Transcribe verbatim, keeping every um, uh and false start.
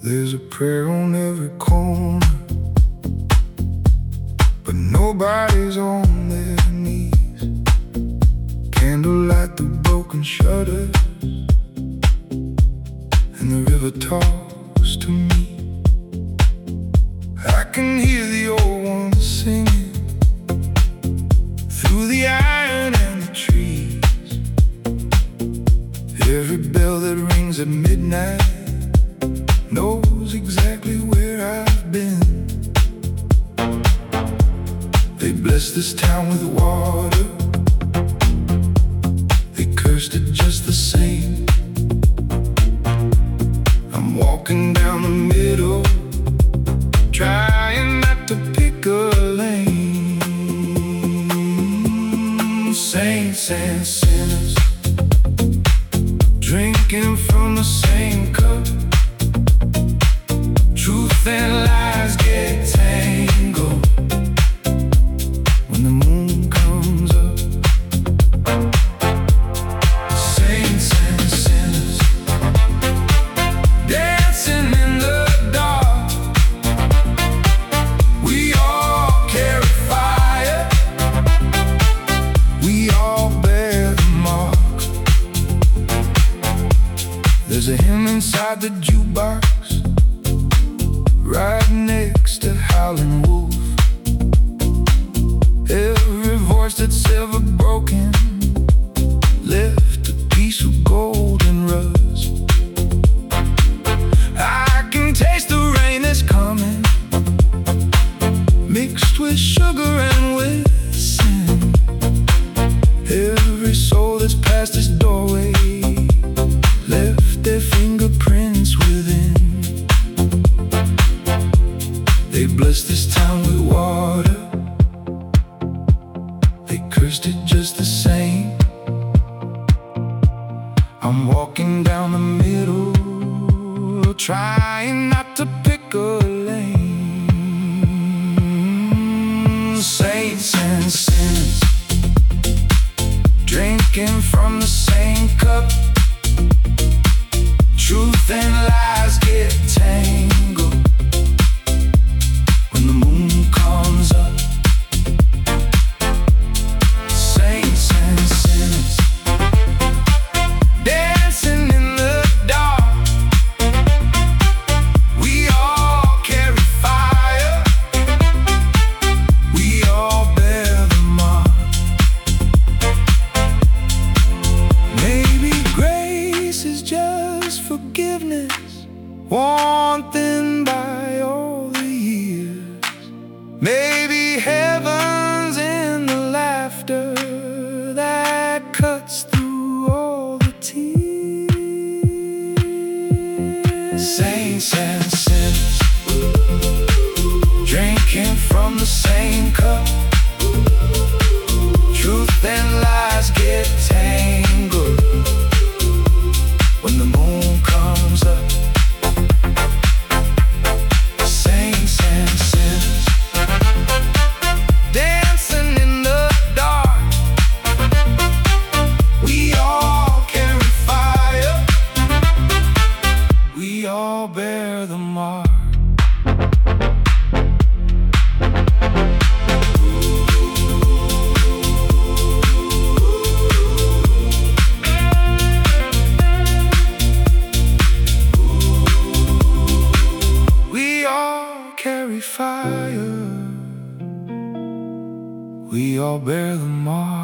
There's a prayer on every corner, but nobody's on their knees. Candlelight the broken shutters, and the river talks to me. I can hear the old ones singing through the iron and the trees. Every bell that rings at midnight knows exactly where I've been. They blessed this town with water, they cursed it just the same. I'm walking down the middle, trying not to pick a lane. Saints and sinners, drinking from the same cup. Truth and lies get tangled when the moon comes up. Saints and sinners, dancing in the dark. We all carry fire, we all bear the mark. There's a hymn inside the jukebox, right next to Howlin' Wolf. Every voice that's ever broken left a piece of golden rust. I can taste the rain that's coming, mixed with sugar and with sin. Every soul that's passed this doorway left their fingerprints within. They blessed this town with water, they cursed it just the same. I'm walking down the middle, trying not to pick a lane. Saints and sinners, drinking from the same cup. Truth and lies get tangled when the moon comes up. Saints and sinners, dancing in the dark. We all carry fire, we all bear the mark. Maybe grace is just forgiveness, worn thin by all the years. Maybe heaven's in the laughter that cuts through all the tears. Saints and sinners, drinking from the same cup. Truth and lies get tangled when the moon comes up. Saints and sinners, dancing in the dark. We all carry fire, we all bear the mark. We all carry fire, we all bear the mark.